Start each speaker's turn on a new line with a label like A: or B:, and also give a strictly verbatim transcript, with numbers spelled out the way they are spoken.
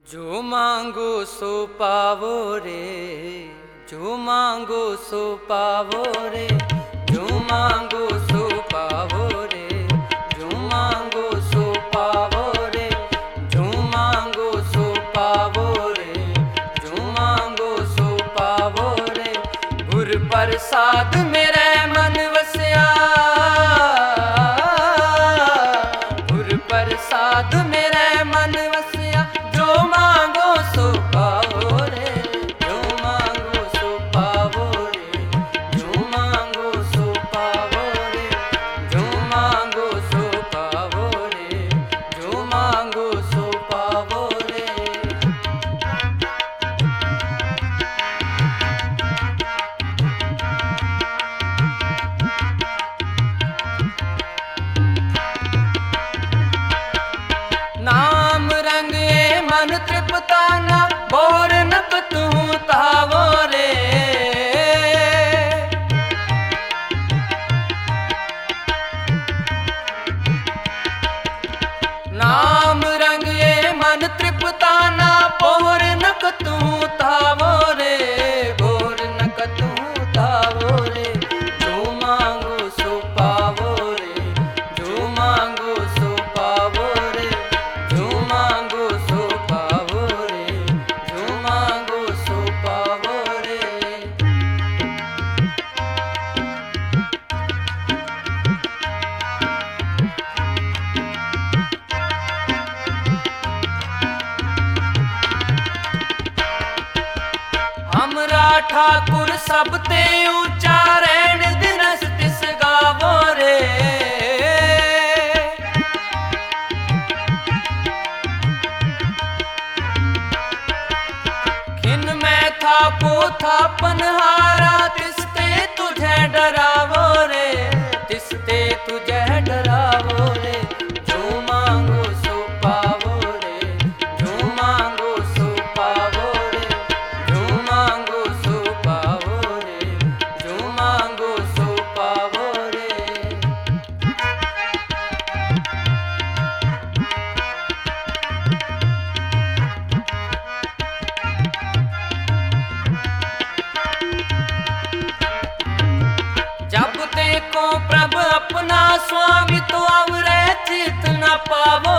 A: जो मांगो सो पावो रे, जो मांगो सो पावो रे, जो मांगो सो पावो रे, जो मांगो सो पावो रे, जो मांगो सो पावो रे, जो मांगो सो पावो रे। गुर प्रसाद मेरे मन वसया, गुर प्रसाद मेरे मन वसया। जो मांगो सो पावो रे, जो मांगो सो पावो रे, जो मांगो सो पावो रे, जो मांगो सो पावो रे, जो मांगो सो पावो रे। नाम रंग ए मन तृप्ता ना, बोर नक तू तावो रे। नाम रंग ए मन तृप्ता ना, बोर नक तू तावो रे, बोर नक तू तावो रे। जो मांगो सो पावो रे, जो मांगो सो पावो रे, जो मांगो सो पावो रे, जो मांगो सो पावो रे। हमरा ठाकुर सब ते ऊंचा रैन दिनस तिस गावो रे। खिन में था पोथा पनहारा, तिसते तुझे डरावो रे, तिसते तुझे डरावो रे। जो मांगो सो पावो रे, जो मांगो सो पावो रे, जो मांगो सो पावो रे, जो मांगो सो पावो रे। जब देखो प्रभु अपना स्वामी, तो अवरे चित न पावो